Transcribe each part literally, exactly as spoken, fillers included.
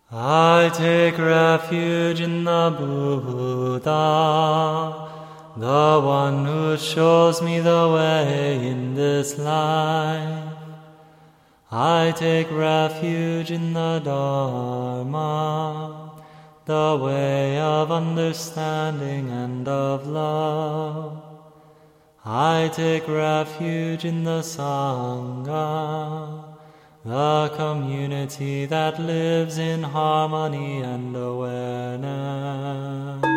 I take refuge in the Buddha, the one who shows me the way in this life. I take refuge in the Dharma, the way of understanding and of love. I take refuge in the Sangha, the community that lives in harmony and awareness.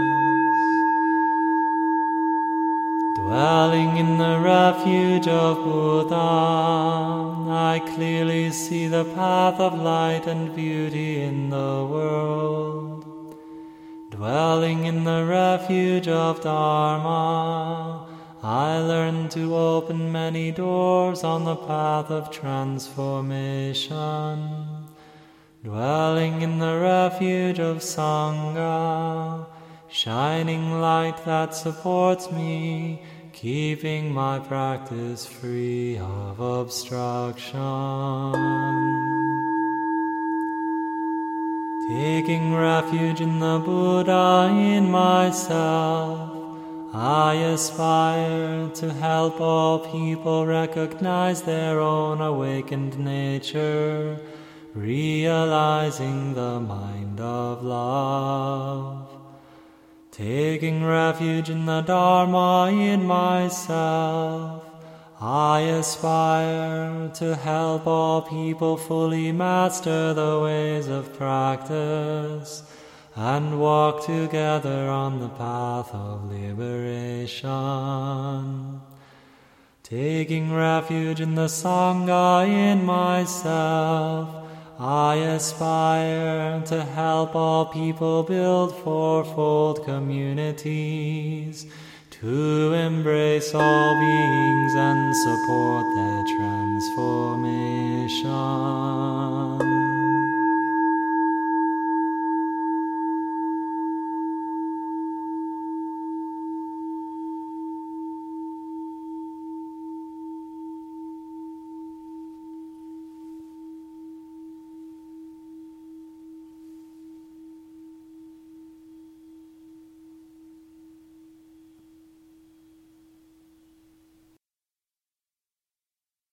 Dwelling in the refuge of Buddha, I clearly see the path of light and beauty in the world. Dwelling in the refuge of Dharma, I learn to open many doors on the path of transformation. Dwelling in the refuge of Sangha, shining light that supports me, keeping my practice free of obstruction. Taking refuge in the Buddha in myself, I aspire to help all people recognize their own awakened nature, realizing the mind of love. Taking refuge in the Dharma in myself, I aspire to help all people fully master the ways of practice and walk together on the path of liberation. Taking refuge in the Sangha in myself, I aspire to help all people build fourfold communities, to embrace all beings and support their transformation.